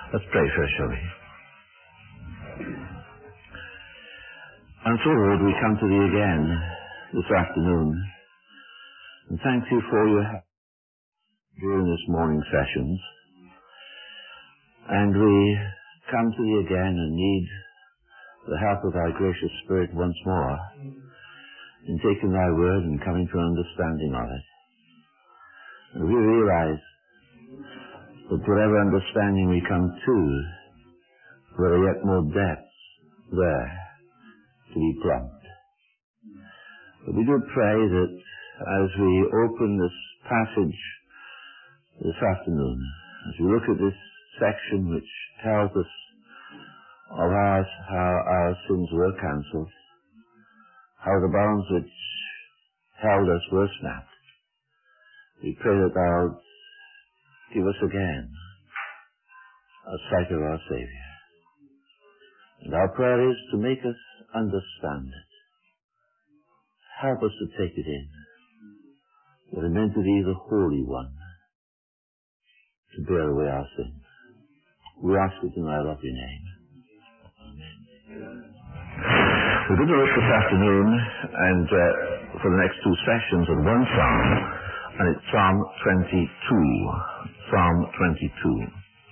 Let's pray first, shall we? And so, Lord, we come to Thee again this afternoon, and thank Thee for your help during this morning sessions. And we come to Thee again and need the help of Thy gracious Spirit once more in taking Thy word and coming to an understanding of it. And we realize that whatever understanding we come to, there are yet more depths there to be plumbed. But we do pray that as we open this passage this afternoon, as we look at this section which tells us of how our sins were cancelled, how the bonds which held us were snapped, we pray that Thou give us again a sight of our Saviour. And our prayer is to make us understand it. Help us to take it in. That it meant to Thee, the Holy One, to bear away our sins. We ask it in Thy lovely name. Amen. We're going to look this afternoon and for the next two sessions at one psalm, and it's Psalm 22. Psalm 22.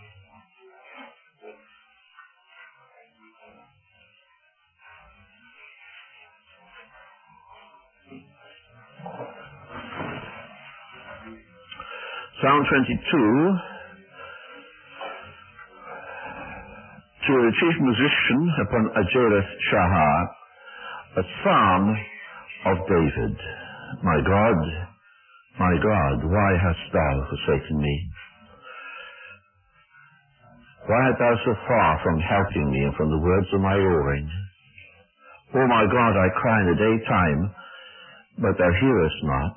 Psalm 22, to the chief musician upon Ajereth Shahar, a psalm of David. My God, why hast Thou forsaken me? Why art Thou so far from helping me and from the words of my roaring? O my God, I cry in the daytime, but Thou hearest not.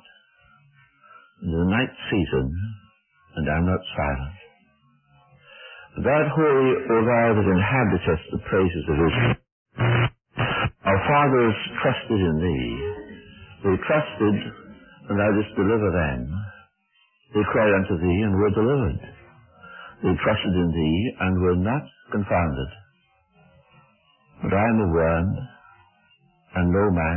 In the night season, and I am not silent. Thou art holy, O Thou that inhabitest the praises of Israel. Our fathers trusted in Thee. They trusted, and Thou didst deliver them. They cried unto Thee, and were delivered. They trusted in Thee, and were not confounded. But I am a worm, and no man,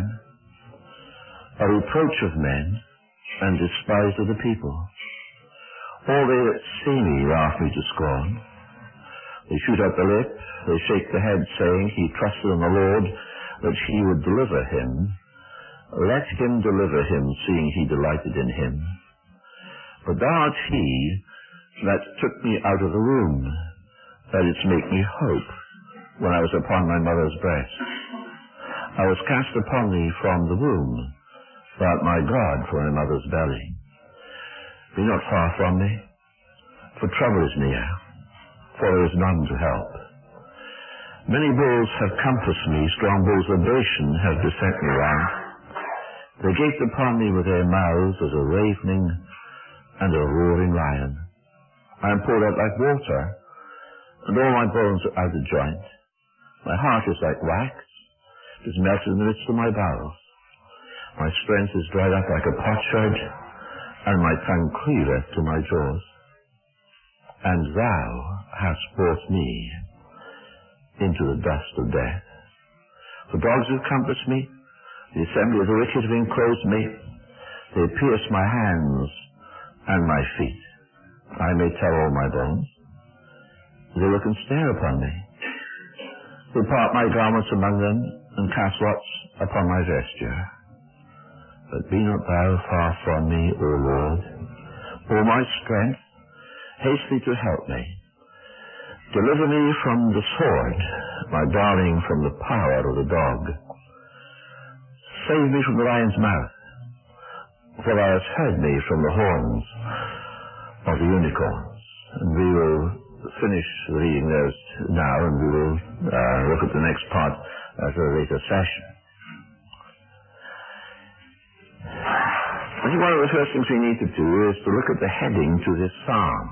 a reproach of men, and despised of the people. All they that see me laugh me to scorn. They shoot up the lip, they shake the head, saying, He trusted in the Lord, that He would deliver him. Let Him deliver him, seeing He delighted in him. But Thou art He that took me out of the womb, that didst make me hope, when I was upon my mother's breast. I was cast upon Thee from the womb. Thou art my God from my mother's belly. Be not far from me, for trouble is near, for there is none to help. Many bulls have compassed me, strong bulls of Bashan have beset me round. They gaped upon me with their mouths as a ravening and a roaring lion. I am poured out like water, and all my bones are out of joint. My heart is like wax, it is melted in the midst of my bowels. My strength is dried up like a potsherd, and my tongue cleaveth to my jaws. And Thou hast brought me into the dust of death. The dogs have compassed me, the assembly of the wicked have enclosed me. They pierce my hands and my feet. I may tell all my bones. They look and stare upon me. They part my garments among them, and cast lots upon my vesture. But be not Thou far from me, O Lord. O my strength, haste Thee to help me. Deliver me from the sword, my darling from the power of the dog. Save me from the lion's mouth, for Thou hast heard me from the horns of the unicorns. And we will finish reading those now, and we will look at the next part at a later session. I think one of the first things we need to do is to look at the heading to this psalm.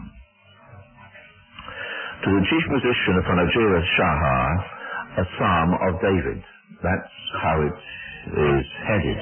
To the chief musician upon Ajereth Shahar, a psalm of David. That's how it is headed.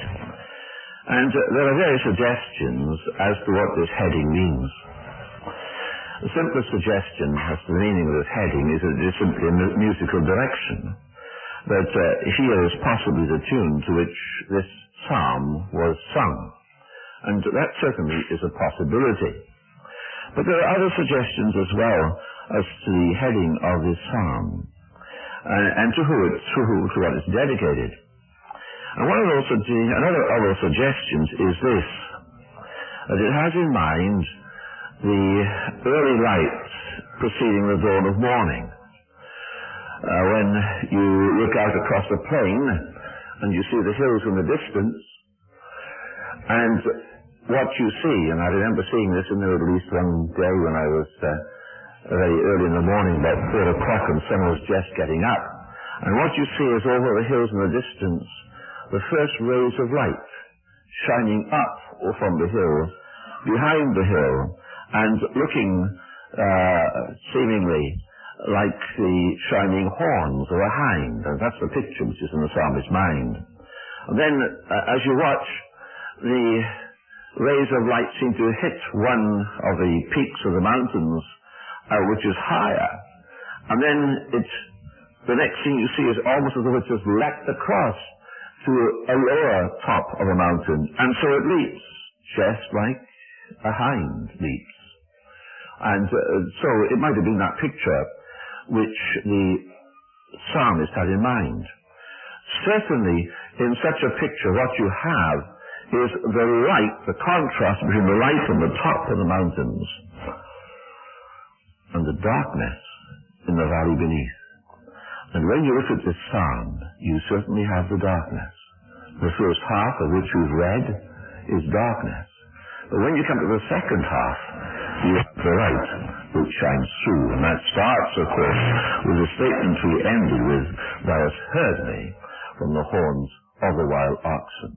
And there are various suggestions as to what this heading means. The simplest suggestion as to the meaning of this heading is that it is simply a musical direction. That here is possibly the tune to which this psalm was sung. And that certainly is a possibility. But there are other suggestions as well as to the heading of this psalm, and to what it's dedicated. And another of those suggestions is this, that it has in mind the early light preceding the dawn of morning. When you look out across the plain and you see the hills in the distance, and what you see, and I remember seeing this in the Middle East one day when I was very early in the morning, about 4 o'clock, and sun was just getting up. And what you see is over the hills in the distance, the first rays of light shining up from the hill, behind the hill, and looking seemingly like the shining horns of a hind. And that's the picture which is in the psalmist's mind. And then, as you watch, the rays of light seem to hit one of the peaks of the mountains, which is higher. And then the next thing you see is almost as though it just leapt across to a lower top of a mountain. And so it leaps, just like a hind leaps. And so it might have been that picture which the psalmist had in mind. Certainly, in such a picture, what you have is the light, the contrast between the light on the top of the mountains and the darkness in the valley beneath. And when you look at this psalm, you certainly have the darkness. The first half of which we've read is darkness. But when you come to the second half, you have the light which shines through. And that starts, of course, with the statement we ended with, "Thou hast heard me from the horns of the wild oxen."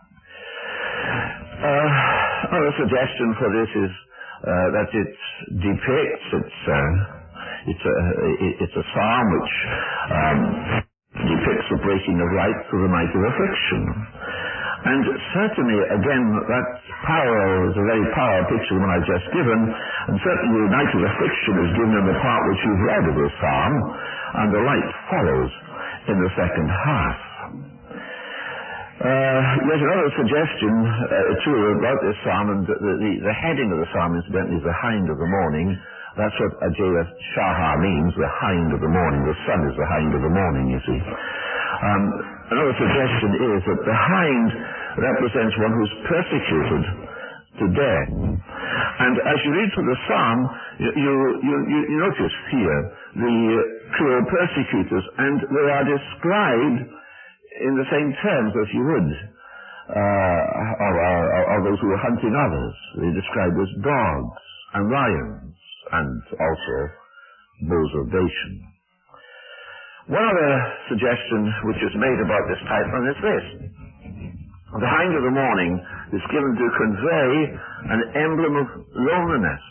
Another suggestion for this is that it depicts, it's a psalm which depicts the breaking of light through the night of affliction. And certainly, again, that parallel is a very powerful picture of the one I've just given, and certainly the night of affliction is given in the part which you've read of this psalm, and the light follows in the second half. There's another suggestion, too, about this psalm, and the heading of the psalm, incidentally, is the hind of the morning. That's what Ajayah Shaha means, the hind of the morning. The sun is the hind of the morning, you see. Another suggestion is that the hind represents one who's persecuted to death. And as you read through the psalm, you notice here the cruel persecutors, and they are described in the same terms as you would of those who are hunting others. They're described as dogs and lions, and also bulls of Bashan. One other suggestion which is made about this title is this. The hind of the morning is given to convey an emblem of loneliness.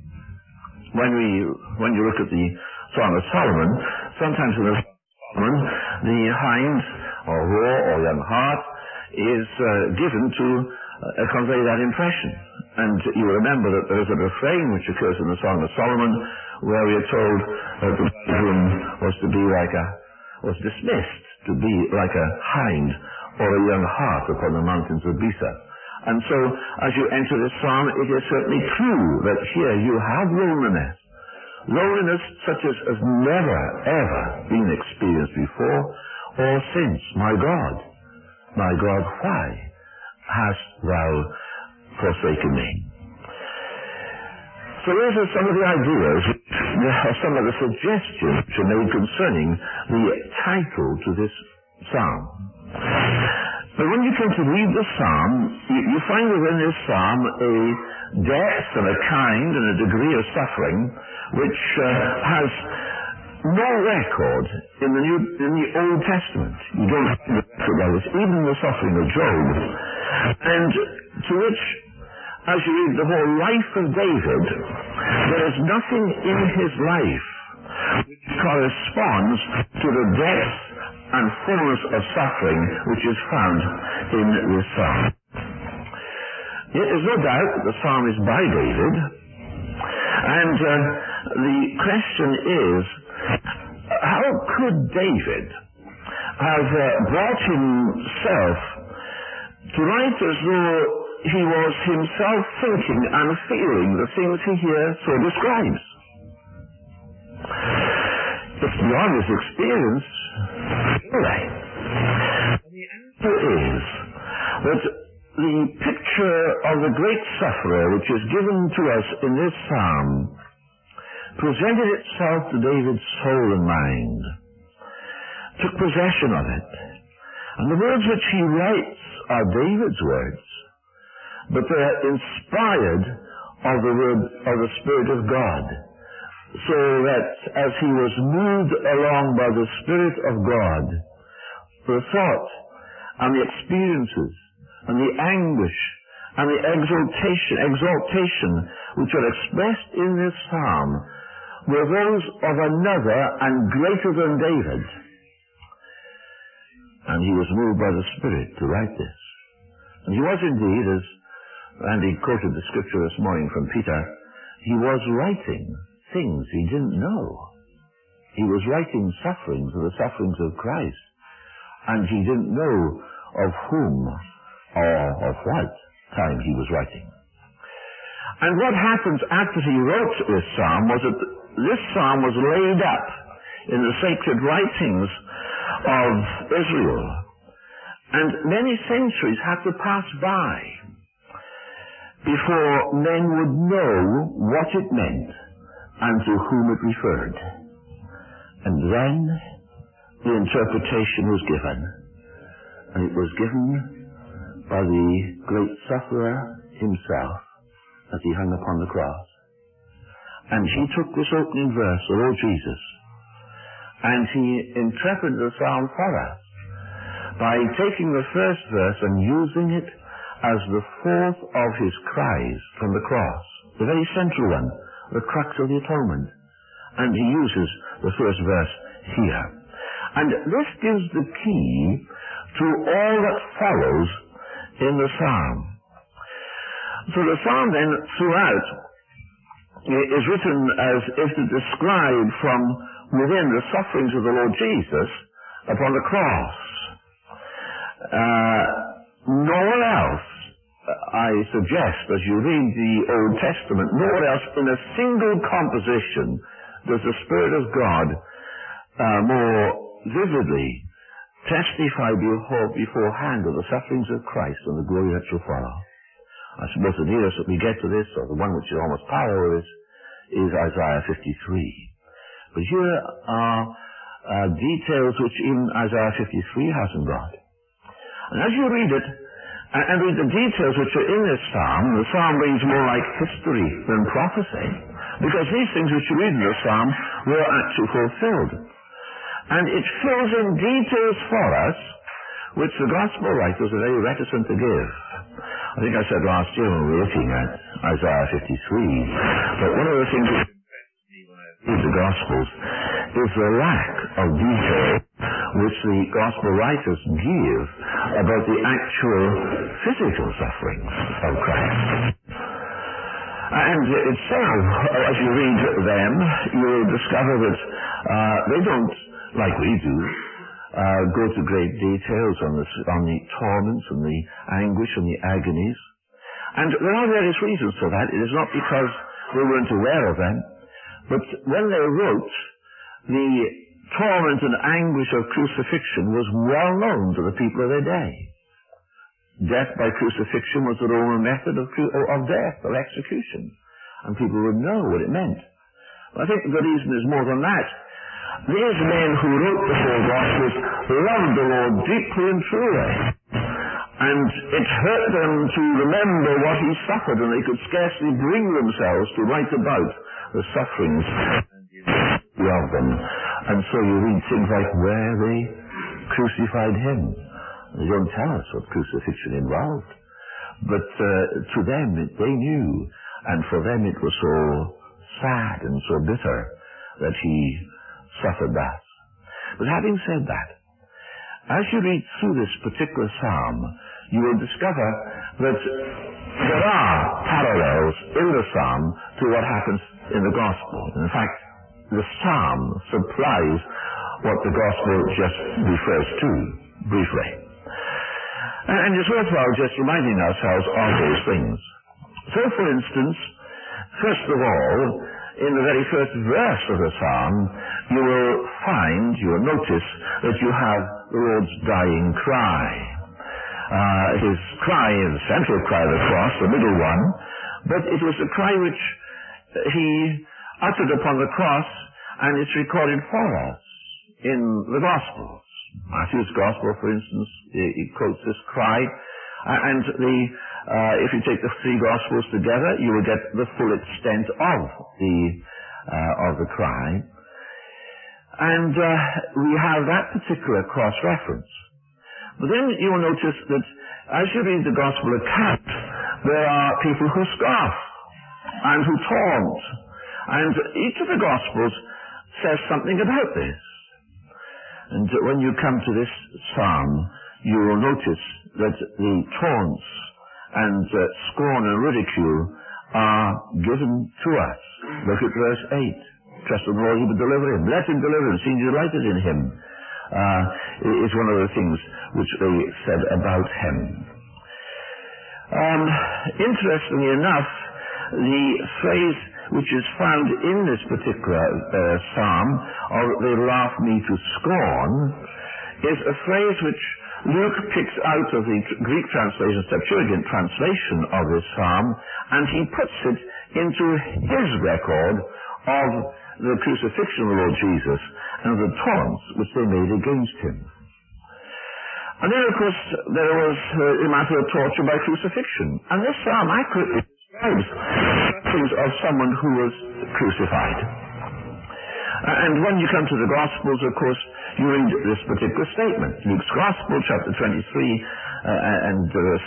When you look at the Song of Solomon, sometimes in the Solomon, the hind, or roar, or young hart, is given to convey that impression. And you remember that there is a refrain which occurs in the Song of Solomon, where we are told that the bridegroom was dismissed to be like a hind or a young hart upon the mountains of Bisa. And so, as you enter this psalm, it is certainly true that here you have loneliness. Loneliness such as has never, ever been experienced before or since. My God, why hast thou forsaken me? So these are some of the ideas, some of the suggestions which are made concerning the title to this psalm. But when you come to read the psalm, you find within this psalm a depth and a kind and a degree of suffering which has no record in the Old Testament. You don't have the record of this, even the suffering of Job. And to which, as you read the whole life of David, there is nothing in his life which corresponds to the depth and fullness of suffering which is found in this psalm. There is no doubt that the psalm is by David, And the question is, how could David have brought himself to write as though he was himself thinking and feeling the things he here so describes? It's beyond his experience, anyway. The answer is that the picture of the great sufferer which is given to us in this psalm presented itself to David's soul and mind, took possession of it. And the words which he writes are David's words, but they are inspired of the word of the Spirit of God, so that as he was moved along by the Spirit of God, the thought and the experiences and the anguish and the exaltation which are expressed in this psalm were those of another and greater than David. And he was moved by the Spirit to write this. And he was indeed, as Randy quoted the scripture this morning from Peter, he was writing things he didn't know. He was writing sufferings of the sufferings of Christ. And he didn't know of whom or of what time he was writing. And what happens after he wrote this psalm was that this psalm was laid up in the sacred writings of Israel. And many centuries had to pass by before men would know what it meant and to whom it referred. And then the interpretation was given. And it was given by the great sufferer himself as he hung upon the cross. And he took this opening verse, the Lord Jesus, and he interpreted the psalm for us by taking the first verse and using it as the fourth of his cries from the cross, the very central one, the crux of the atonement. And he uses the first verse here. And this gives the key to all that follows in the psalm. So the psalm then, throughout, is written as if to describe from within the sufferings of the Lord Jesus upon the cross. Nowhere else, I suggest, as you read the Old Testament, nowhere else in a single composition does the Spirit of God more vividly testify beforehand of the sufferings of Christ and the glory that shall follow. I suppose the nearest that we get to this, or the one which is almost parallel with this, is Isaiah 53. But here are details which even Isaiah 53 hasn't got. And as you read it, and read the details which are in this psalm, the psalm reads more like history than prophecy, because these things which you read in the psalm were actually fulfilled. And it fills in details for us which the gospel writers are very reticent to give. I think I said last year when we were looking at Isaiah 53, but one of the things that impressed me when I read the Gospels is the lack of detail which the Gospel writers give about the actual physical sufferings of Christ. And it's so, as you read them, you will discover that they don't, like we do, go to great details on the torments and the anguish and the agonies. And there are various reasons for that. It is not because they weren't aware of them, but when they wrote, the torment and anguish of crucifixion was well known to the people of their day. Death by crucifixion was the Roman method of death, of execution. And people would know what it meant. But I think the reason is more than that. These men who wrote the four Gospels loved the Lord deeply and truly. And it hurt them to remember what he suffered, and they could scarcely bring themselves to write about the sufferings of them. And so you read things like where they crucified him. They don't tell us what crucifixion involved. But to them, they knew. And for them it was so sad and so bitter that he suffered that. But having said that, as you read through this particular psalm, you will discover that there are parallels in the psalm to what happens in the gospel. In fact, the psalm supplies what the gospel just refers to briefly. And it's worthwhile just reminding ourselves of those things. So, for instance, first of all, in the very first verse of the psalm, you will notice that you have the Lord's dying cry. His cry is the central cry of the cross, the middle one, but it was a cry which he uttered upon the cross, and it's recorded for us in the Gospels. Matthew's Gospel, for instance, he quotes this cry, and if you take the three Gospels together, you will get the full extent of the cry. And we have that particular cross-reference. But then you will notice that as you read the Gospel account, there are people who scoff and who taunt. And each of the Gospels says something about this. And when you come to this psalm, you will notice that the taunts and scorn and ridicule are given to us. Look at verse 8. Trust in the Lord, he will deliver him. Let him deliver him, seeing delighted in him. Is one of the things which they said about him. Interestingly enough, the phrase which is found in this particular psalm, or they laugh me to scorn, is a phrase which Luke picks out of the Greek translation, Septuagint translation of this psalm, and he puts it into his record of the crucifixion of the Lord Jesus and the taunts which they made against him. And then, of course, there was the matter of torture by crucifixion. And this psalm accurately describes things of someone who was crucified. And when you come to the Gospels, of course, you read this particular statement. Luke's Gospel, chapter 23 and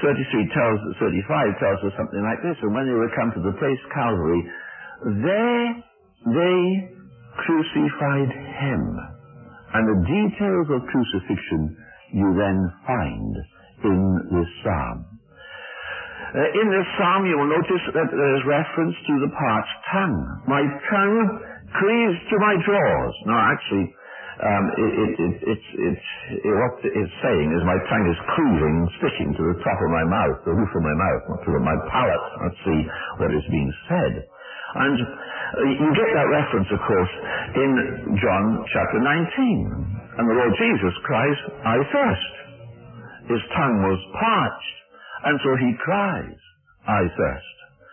35 tells us something like this. And when they were come to the place Calvary, there they crucified him. And the details of crucifixion you then find in this psalm. In this psalm you will notice that there is reference to the parched tongue. My tongue cleaves to my jaws. Now actually, what it's saying is my tongue is cleaving, sticking to the top of my mouth, the roof of my mouth, not to my palate. Let's see what is being said. And you get that reference, of course, in John chapter 19. And the Lord Jesus cries, I thirst. His tongue was parched, and so he cries, I thirst.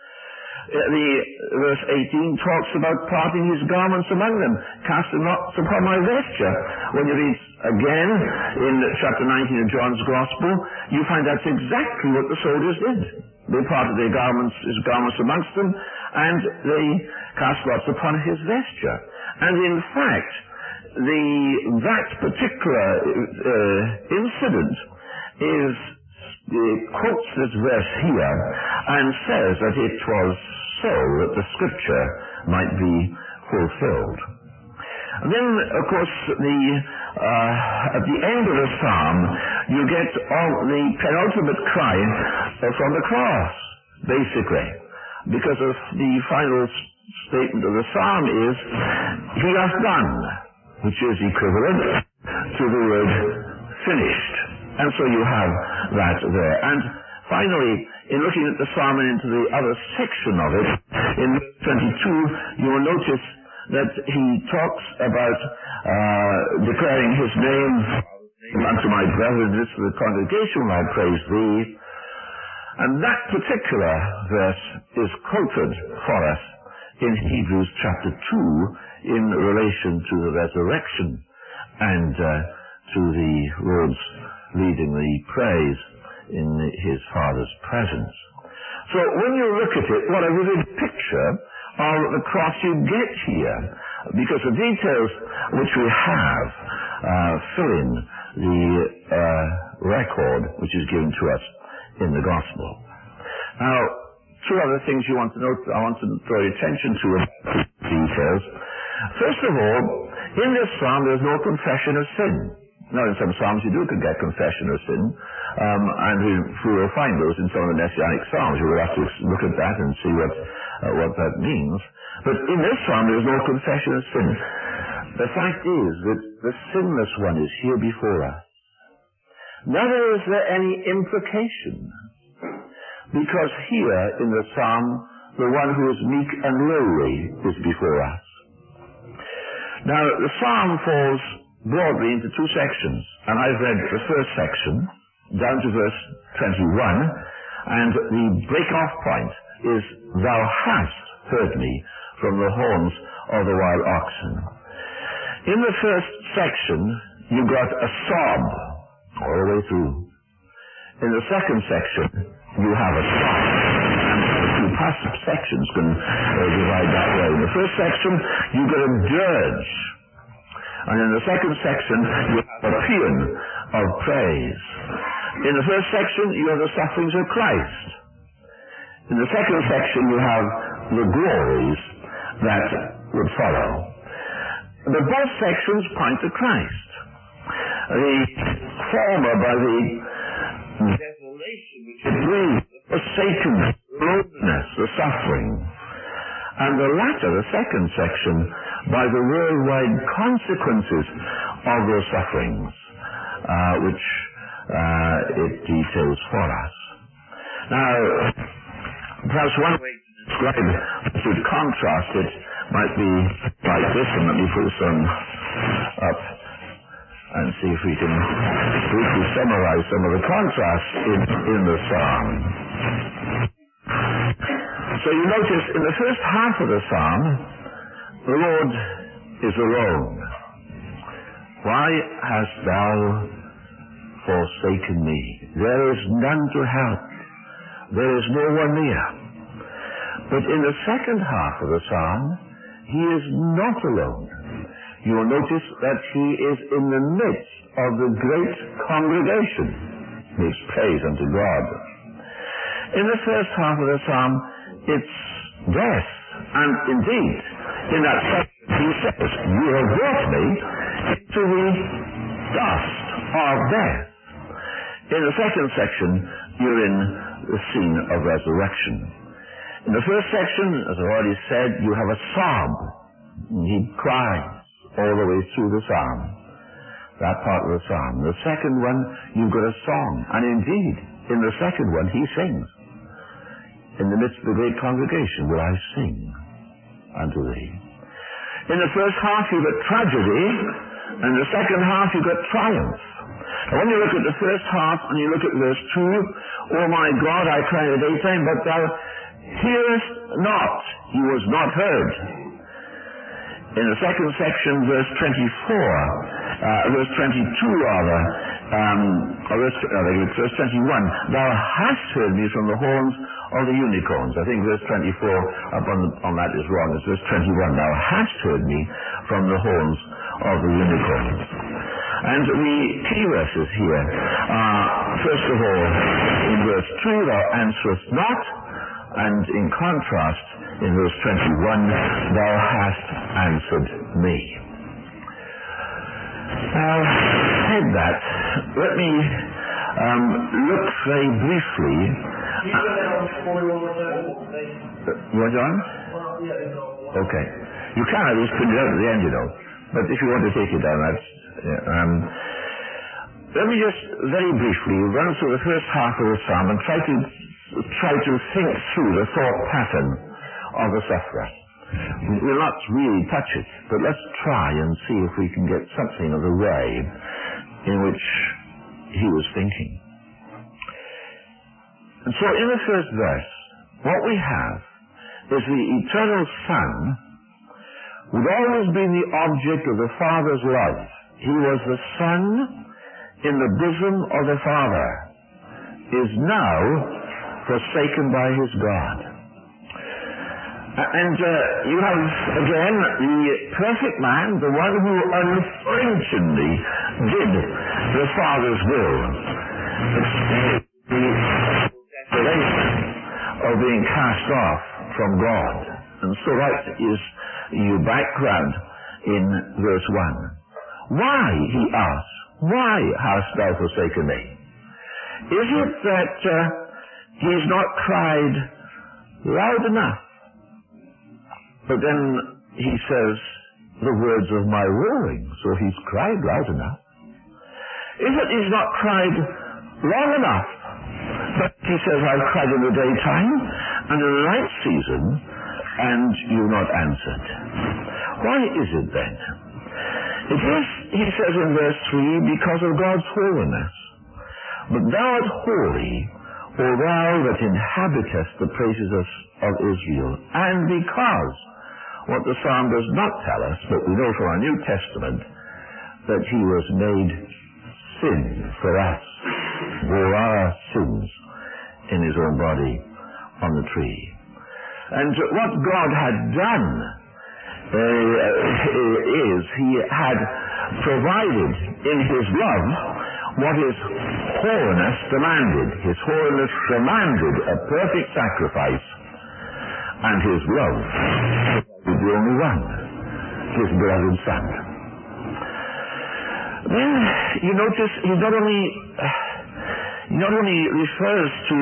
Verse 18 talks about parting his garments among them, casting lots upon my vesture. When you read again in chapter 19 of John's Gospel, you find that's exactly what the soldiers did. They parted his garments amongst them, and they cast lots upon his vesture. And in fact, that particular incident quotes this verse here and says that it was so that the scripture might be fulfilled. And then, of course, at the end of the psalm, you get the penultimate cry from the cross, basically, because of the final statement of the psalm is, he hath done, which is equivalent to the word finished. And so you have that there. And finally, in looking at the psalm and into the other section of it, in 22, you will notice that he talks about declaring his name unto my brethren, this the congregation will I praise thee. And that particular verse is quoted for us in Hebrews chapter 2 in relation to the resurrection and to the Lord's leading the praise in his Father's presence. So when you look at it, what a vivid picture of the cross you get here, because the details which we have fill in the record which is given to us in the Gospel. Now, two other things I want to draw your attention to about these details. First of all, in this psalm there's no confession of sin. Now, in some psalms you do get confession of sin, and we will find those in some of the Messianic psalms. You will have to look at that and see what what that means. But in this psalm, there is no confession of sin. The fact is that the sinless one is here before us. Neither is there any implication, because here in the psalm, the one who is meek and lowly is before us. Now, the psalm falls broadly into two sections, and I've read the first section down to verse 21, and the break-off point is, "Thou hast heard me from the horns of the wild oxen." In the first section, you got a sob all the way through. In the second section, you have a song. And the two passive sections can divide that way. In the first section, you get a dirge. And in the second section, you have a paean of praise. In the first section, you have the sufferings of Christ. In the second section, you have the glories that would follow. But both sections point to Christ. The former by the desolation which it brings, the forsakenness, the loneliness, the suffering. And the latter, the second section, by the worldwide consequences of those sufferings, which it details for us. Now, perhaps one way to describe, to contrast it, might be like this, and let me put this on up and see if we can briefly summarize some of the contrasts in the psalm. So you notice in the first half of the psalm, the Lord is alone. "Why hast thou forsaken me? There is none to help. There is no one near." But in the second half of the psalm, he is not alone. You will notice that he is in the midst of the great congregation. Gives praise unto God. In the first half of the psalm, it's death. And indeed, in that section, he says, "You have brought me into the dust of death." In the second section, you're in the scene of resurrection. In the first section, as I've already said, you have a sob. He cries all the way through the psalm, that part of the psalm. The second one, you've got a song. And indeed, in the second one, he sings. "In the midst of the great congregation will I sing unto thee." In the first half, you've got tragedy. And in the second half, you've got triumph. And when you look at the first half and you look at verse 2, "O my God, I cry in the daytime, but thou hearest not." He was not heard. In the second section, verse 22 rather, verse 21, "Thou hast heard me from the horns of the unicorns." I think verse 24 up on that is wrong. It's verse 21. "Thou hast heard me from the horns of the unicorns." And the key verses here are, first of all, in verse 2, "Thou answerest not," and in contrast, in verse 21, "Thou hast answered me." Now, said that, let me look very briefly. You want on? Okay. You can at least put it out at the end, you know. But if you want to take it down, that's... let me just very briefly run through the first half of the psalm and try to think through the thought pattern of the sufferer. We'll not really touch it, but let's try and see if we can get something of the way in which he was thinking. And so in the first verse, what we have is the eternal Son who had always been the object of the Father's love. He was the Son in the bosom of the Father, is now forsaken by his God. And you have, again, the perfect man, the one who unflinchingly did the Father's will, the desolation of being cast off from God. And so that is your background in verse 1. "Why," he asks, "why hast thou forsaken me?" Is it that he's not cried loud enough But then he says, the words of my roaring. So he's cried loud enough. If it is not cried long enough, but he says, I've cried in the daytime and in the night season, and you've not answered. Why is it then? It is, he says in verse 3, because of God's holiness. But thou art holy, O thou that inhabitest the praises of Israel. And because, what the psalm does not tell us, but we know from our New Testament, that he was made sin for us, bore our sins in his own body on the tree. And what God had done is he had provided in his love what his holiness demanded. His holiness demanded a perfect sacrifice, and his love was the only one, his beloved Son. Then you notice he not only refers to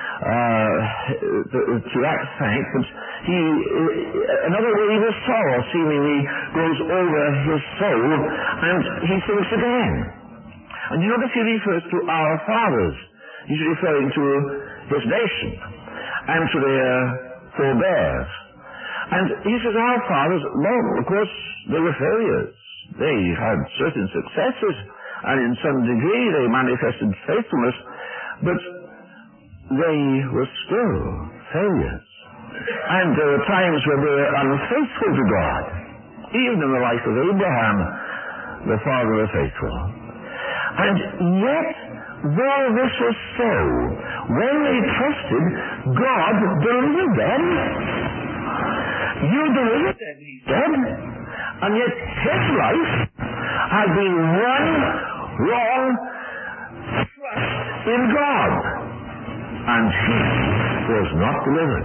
that fact, but another wave of sorrow seemingly goes over his soul, and he thinks again. And you notice he refers to our fathers. He's referring to his nation and to their forebears. And he says our fathers, well, of course, they were failures. They had certain successes, and in some degree they manifested faithfulness, but they were still failures. And there were times when they were unfaithful to God. Even in the life of Abraham, the father of the faithful. And yet, though this was so, when they trusted, God delivered them. You delivered them, he said. And yet his life had been one long trust in God. And he was not delivered.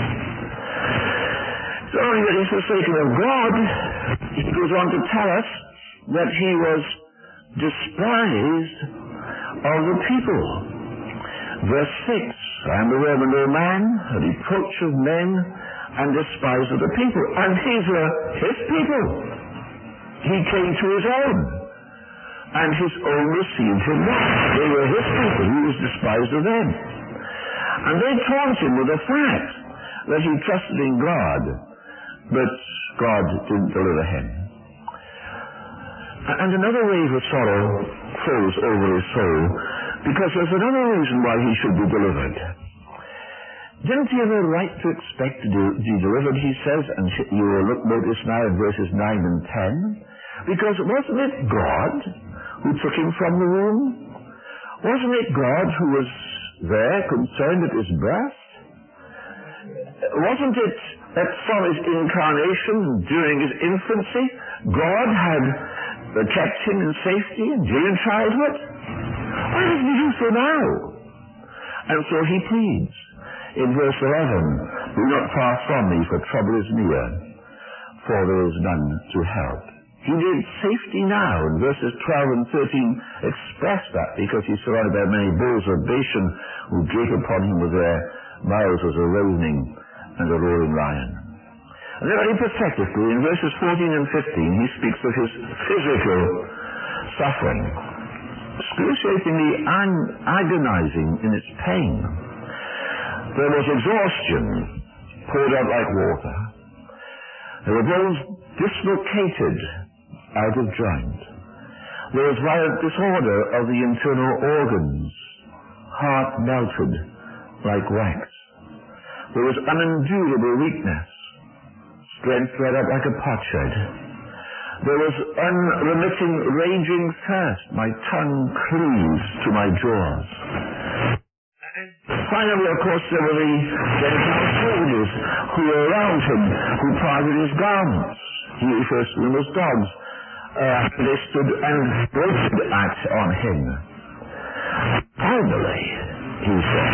So that he's forsaken of God, he goes on to tell us that he was despised of the people. Verse 6, I am the worm and no man, a reproach of men, and despised of the people. And these were his people. He came to his own, and his own received him not. They were his people. He was despised of them. And they taunted him with the fact that he trusted in God, but God didn't deliver him. And another wave of sorrow flows over his soul, because there's another reason why he should be delivered. Didn't he have a right to expect to be delivered, he says, and you will notice now in verses 9 and 10, because wasn't it God who took him from the womb? Wasn't it God who was there, concerned at his birth? Wasn't it that from his incarnation, during his infancy, God had kept him in safety and during childhood? Why doesn't he do so now? And so he pleads in verse 11, be not far from me, for trouble is near, for there is none to help. He needs safety now, and verses 12 and 13 express that, because he's surrounded by many bulls of Bashan who gape upon him with their mouths as a ravening and a roaring lion. And then very pathetically, in verses 14 and 15, he speaks of his physical suffering, excruciatingly agonizing in its pain. There was exhaustion poured out like water. There were bones dislocated out of joint. There was violent disorder of the internal organs, heart melted like wax. There was unendurable weakness, strength dried up like a potsherd. There was unremitting raging thirst. My tongue cleaves to my jaws. Finally, of course, there were the Gentile soldiers who were around him, who parted his garments. He refers to them as dogs. They stood and waited on him. Finally, he said,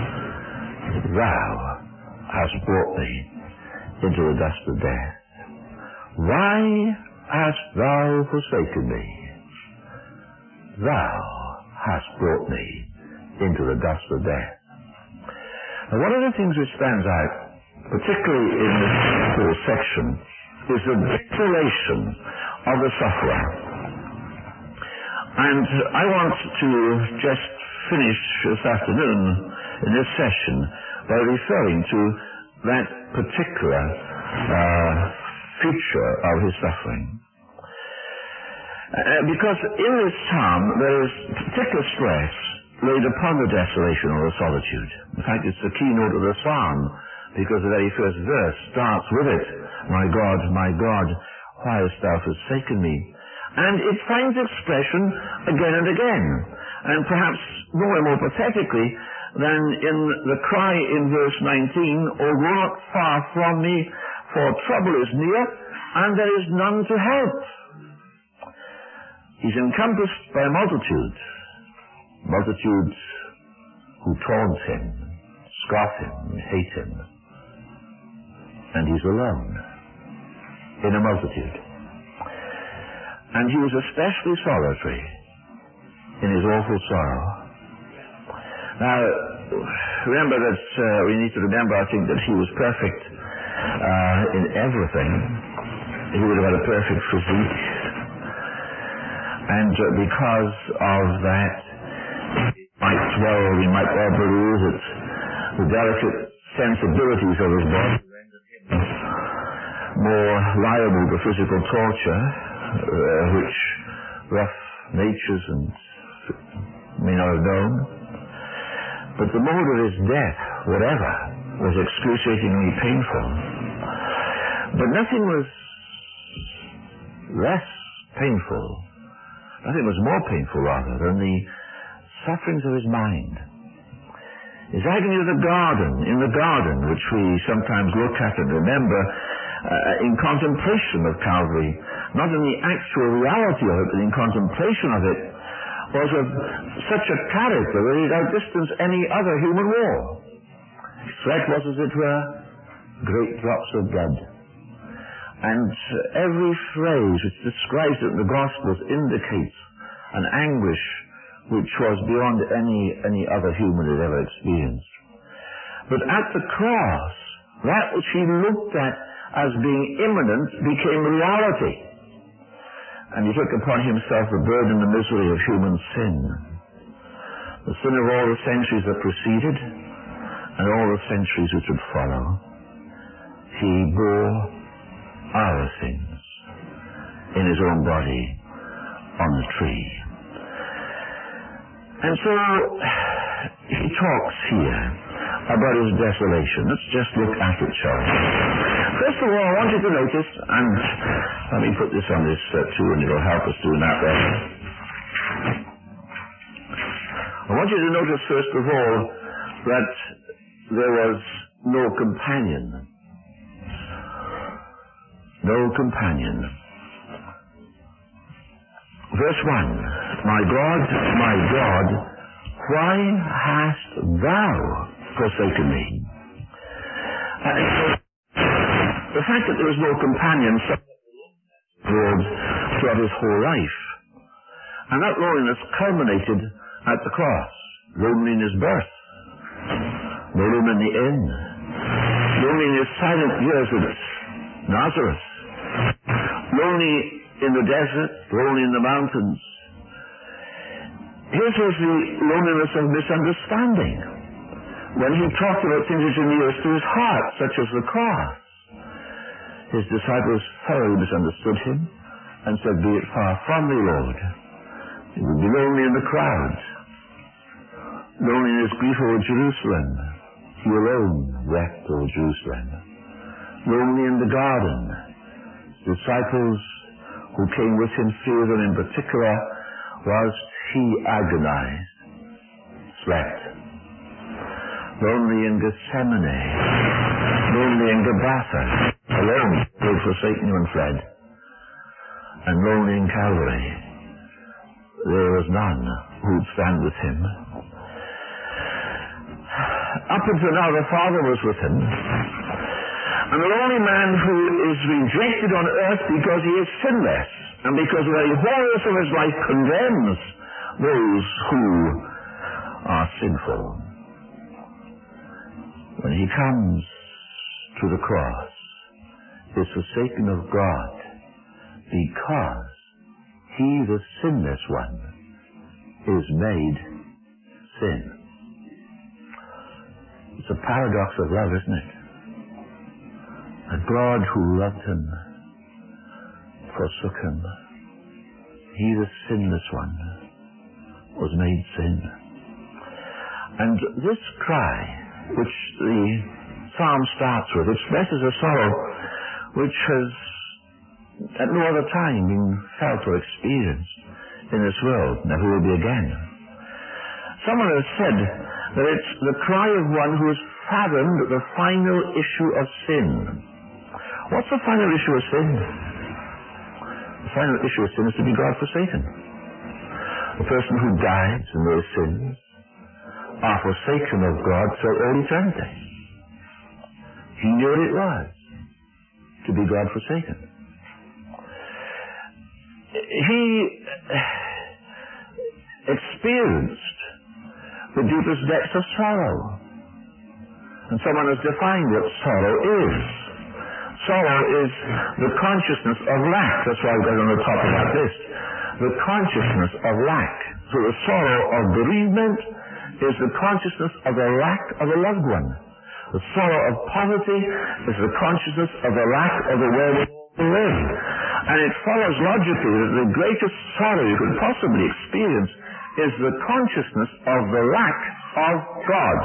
thou hast brought me into the dust of death. Why hast thou forsaken me? Thou hast brought me into the dust of death. Now, one of the things which stands out particularly in this whole section, is the desolation of the sufferer. And I want to just finish this afternoon in this session by referring to that particular feature of his suffering. Because in this psalm there is particular stress laid upon the desolation or the solitude. In fact, it's the keynote of the psalm, because the very first verse starts with it, my God, why hast thou forsaken me? And it finds expression again and again. And perhaps more and more pathetically than in the cry in verse 19, O go not far from me, for trouble is near, and there is none to help. He's encompassed by multitudes who taunt him, scoff him, and hate him. And he's alone in a multitude. And he was especially solitary in his awful sorrow. Now, remember that we need to remember, I think, that he was perfect in everything. He would have had a perfect physique. And because of that, we might well believe that the delicate sensibilities of his body rendered him more liable to physical torture, which rough natures may not have known. But the mode of his death, whatever, was excruciatingly painful. But nothing was less painful, nothing was more painful rather than the sufferings of his mind. His agony in the garden, which we sometimes look at and remember in contemplation of Calvary, not in the actual reality of it, but in contemplation of it, was of such a character that it outdistanced any other human war. His sweat was, as it were, great drops of blood. And every phrase which describes it in the Gospels indicates an anguish which was beyond any other human had ever experienced. But at the cross, that which he looked at as being imminent became reality. And he took upon himself the burden and the misery of human sin. The sin of all the centuries that preceded and all the centuries which would follow. He bore our sins in his own body on the tree. And so he talks here about his desolation. Let's just look at it, shall we? First of all, I want you to notice, and let me put this on this too, and it'll help us doing that better. I want you to notice, first of all, that there was no companion. No companion. Verse 1, my God, why hast thou forsaken me? The fact that there was no companion throughout his whole life. And that loneliness culminated at the cross. Lonely in his birth. Lonely in the inn. Lonely in his silent years at Nazareth. Lonely in the desert. Lonely in the mountains. His was the loneliness of misunderstanding. When he talked about things which were nearest to his heart, such as the cross. His disciples thoroughly misunderstood him and said, be it far from thee, Lord. He would be lonely in the crowd. Lonely in his grief over Jerusalem. He alone wept over Jerusalem. Lonely in the garden. His disciples who came with him feared him in particular whilst he agonized, slept. Lonely in Gethsemane. Lonely in Gabbatha. Alone, they had forsaken him and fled. And lonely in Calvary. There was none who would stand with him. Up until now, the Father was with him. And the only man who is rejected on earth because he is sinless, and because the very wholeness of his life condemns those who are sinful. When he comes to the cross is forsaken of God because he, the sinless one, is made sin. It's a paradox of love, isn't it? And God, who loved him, forsook him. He, the sinless one, was made sin. And this cry, which the psalm starts with, expresses a sorrow which has at no other time been felt or experienced in this world, never will be again. Someone has said that it's the cry of one who has fathomed the final issue of sin. What's the final issue of sin? The final issue of sin is to be God forsaken. The person who dies in those sins are forsaken of God till all eternity. He knew what it was to be God forsaken. He experienced the deepest depths of sorrow. And someone has defined what sorrow is. Sorrow is the consciousness of lack. That's why I've got on the top of that list. The consciousness of lack. So the sorrow of bereavement is the consciousness of the lack of a loved one. The sorrow of poverty is the consciousness of the lack of the wherewithal to live. And it follows logically that the greatest sorrow you could possibly experience is the consciousness of the lack of God.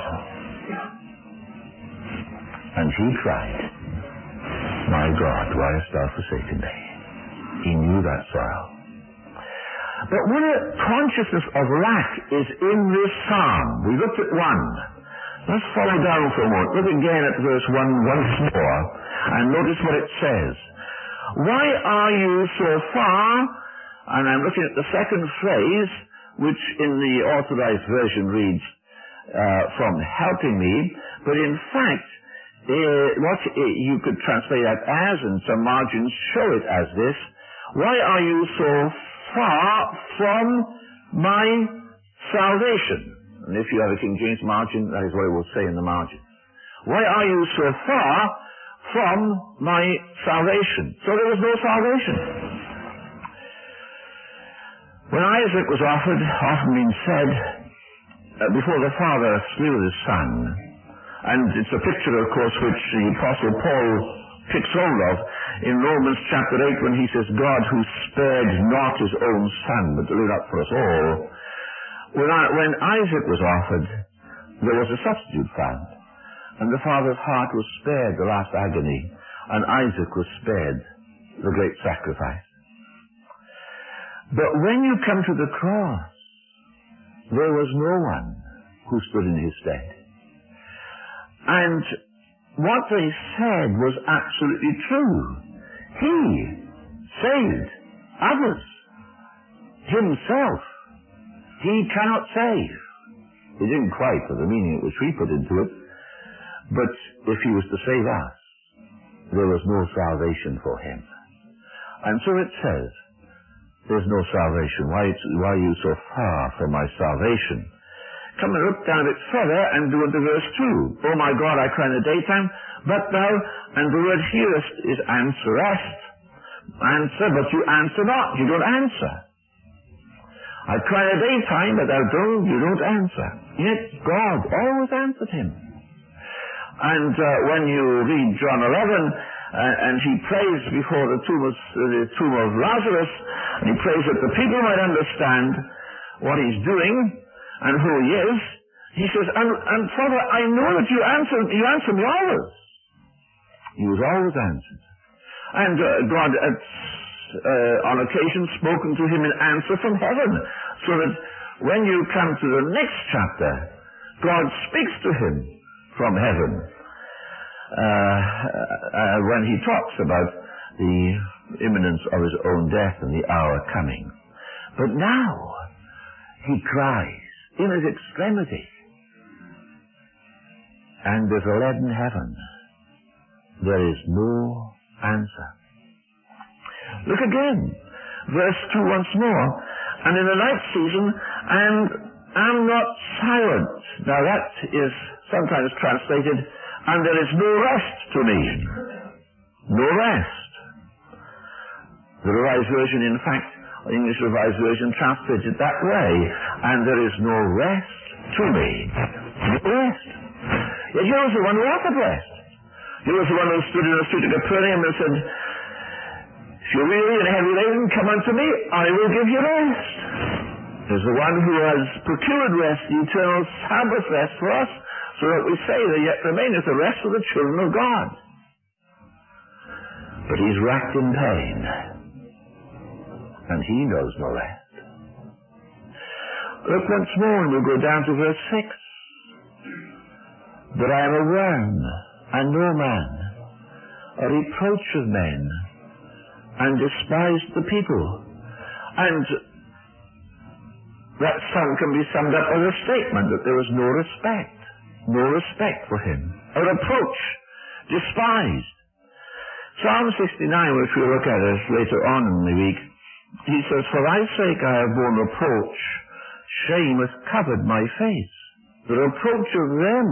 And he cried, "My God, why hast thou forsaken me?" He knew that sorrow. But when a consciousness of lack is in this psalm, we looked at 1. Let's follow down for a moment. Look again at verse 1 once more and notice what it says. Why are you so far? And I'm looking at the second phrase, which in the Authorized Version reads, from helping me, but in fact, what you could translate that as, and some margins show it as this: why are you so far from my salvation? And if you have a King James margin, that is what it will say in the margin. Why are you so far from my salvation? So there was no salvation. When Isaac was offered, often been said, before the father slew his son, and it's a picture, of course, which the Apostle Paul picks hold of in Romans chapter 8 when he says, God who spared not his own son, but delivered up for us all. When Isaac was offered, there was a substitute found, and the father's heart was spared the last agony, and Isaac was spared the great sacrifice. But when you come to the cross, there was no one who stood in his stead. And what they said was absolutely true. He saved others. Himself he cannot save. He didn't quite for the meaning which we put into it, but if he was to save us, there was no salvation for him. And so it says, there's no salvation. Why are you so far from my salvation? Come and look down a bit further and do into verse 2. Oh my God, I cry in the daytime, but thou, and the word hearest is answerest. Answer, but you answer not. You don't answer. I cry in the daytime, but you don't answer. Yet God always answered him. And when you read John 11, and he prays before the tomb of Lazarus, and he prays that the people might understand what he's doing and who he is, he says, and Father, I know that you answer me always. He was always answered. And God on occasion spoken to him in answer from heaven, so that when you come to the next chapter, God speaks to him from heaven when he talks about the imminence of his own death and the hour coming. But now he cries in his extremity, and there's a leaden heaven. There is no answer. Look again, verse 2 once more. And in the night season, and am not silent. Now that is sometimes translated, and there is no rest to me. No rest. The Revised Version, in fact, English Revised Version translates it that way, and there is no rest to me. No rest. Yet he was the one who offered rest. He was the one who stood in the street of Capernaum and said, if you're weary and heavy laden, come unto me, I will give you rest. There's the one who has procured rest, the eternal Sabbath rest for us, so that we say there yet remaineth the rest of the children of God. But he's racked in pain, and he knows no rest. Look once more, and we'll go down to verse 6. But I am a worm, and no man, a reproach of men, and despised the people. And that sum can be summed up as a statement that there was no respect for him. A reproach, despised. Psalm 69, which we'll look at later on in the week, he says, for thy sake I have borne reproach, shame hath covered my face. The reproach of them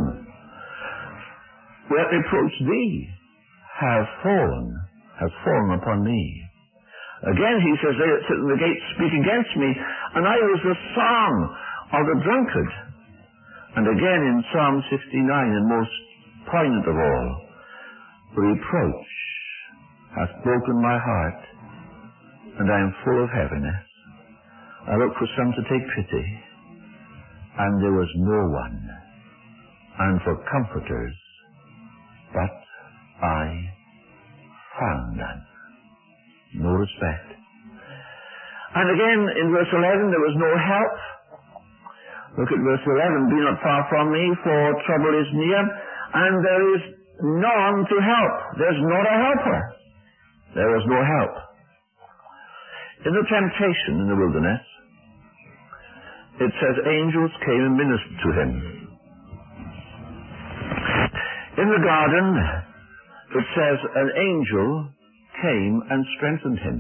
that reproach thee has fallen upon me. Again he says, they that sit in the gates speak against me, and I was the song of the drunkard. And again in Psalm 69, and most poignant of all, the reproach hath broken my heart, and I am full of heaviness. I looked for some to take pity, and there was no one, and for comforters, but I found none. No respect. And again in verse 11, there was no help. Look at verse 11, be not far from me, for trouble is near, and there is none to help. There's not a helper. There was no help. In the temptation in the wilderness, it says angels came and ministered to him. In the garden, it says an angel came and strengthened him.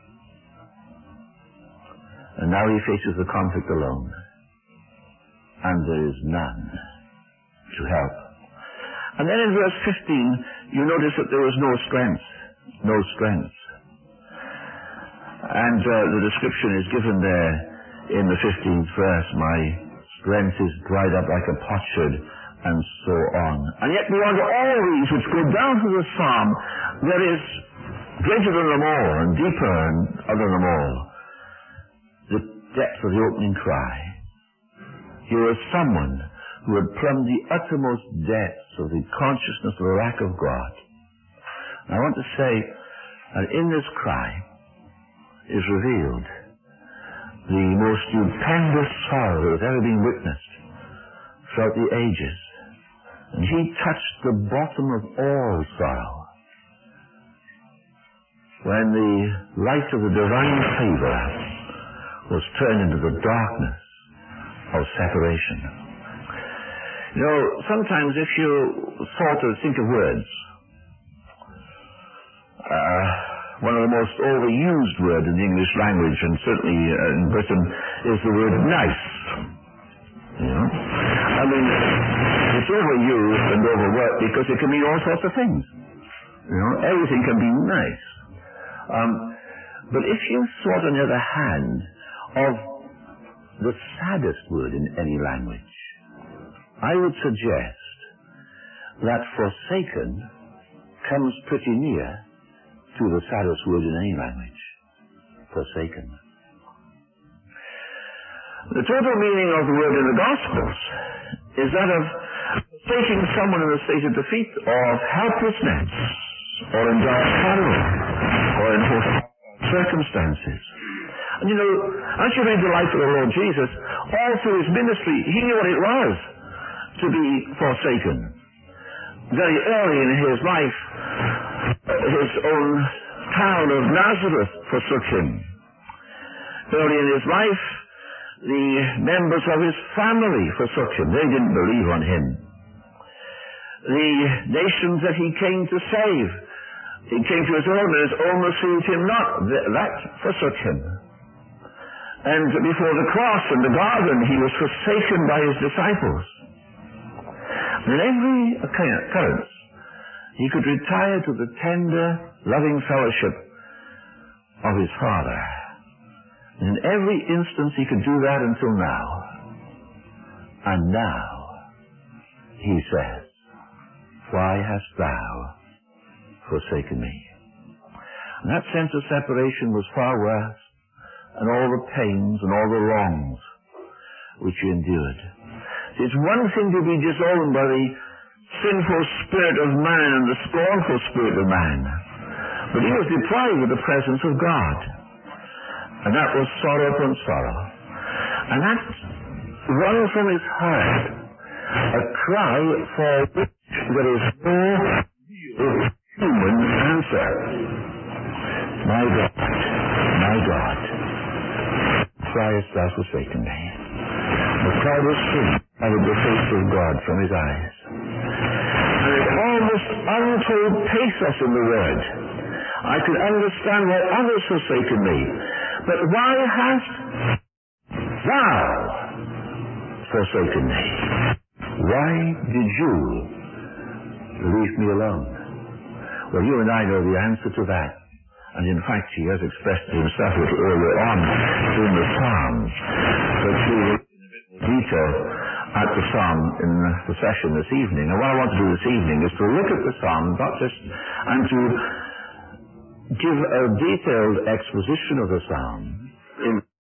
And now he faces the conflict alone. And there is none to help. And then in verse 15, you notice that there was no strength. No strength. And the description is given there in the 15th verse. My strength is dried up like a potsherd, and so on. And yet beyond all these which go down to the psalm, there is greater than them all, and deeper and other than them all, the depth of the opening cry. Here was someone who had plumbed the uttermost depths of the consciousness of the lack of God. And I want to say that in this cry is revealed the most stupendous sorrow that has ever been witnessed throughout the ages. And he touched the bottom of all sorrow when the light of the divine favor was turned into the darkness of separation. You know, sometimes if you sort of think of words, one of the most overused words in the English language, and certainly in Britain, is the word nice. You know? I mean, it's overused and overworked because it can mean all sorts of things. You know, everything can be nice. But if you thought, on the other hand, of the saddest word in any language, I would suggest that forsaken comes pretty near to the saddest word in any language. Forsaken. The total meaning of the word in the Gospels is that of taking someone in a state of defeat, or of helplessness, or in dire peril, or in circumstances. And you know, as you read the life of the Lord Jesus, all through his ministry, he knew what it was to be forsaken. Very early in his life, his own town of Nazareth forsook him. Early in his life, the members of his family forsook him. They didn't believe on him. The nations that he came to save, he came to his own, and his own received him not. That forsook him. And before the cross in the garden, he was forsaken by his disciples. In every occurrence, he could retire to the tender, loving fellowship of his Father. And in every instance, he could do that until now. And now, he says, why hast thou forsaken me? And that sense of separation was far worse than all the pains and all the wrongs which he endured. See, it's one thing to be disowned by the sinful spirit of man and the scornful spirit of man, but he was deprived of the presence of God. And that was sorrow upon sorrow. And that wrung from his heart a cry for which there is no human answer. My God, why hast thou forsaken me? The cloud was sin covered the face of God from his eyes. And it almost untold pathos in the word. I could understand why others forsaken me. But why hast thou forsaken me? Why did you leave me alone? Well, you and I know the answer to that. And in fact, he has expressed it himself a little earlier on in the Psalms. But he will in detail at the Psalm in the session this evening. And what I want to do this evening is to look at the Psalm, not just, and to give a detailed exposition of the Psalm,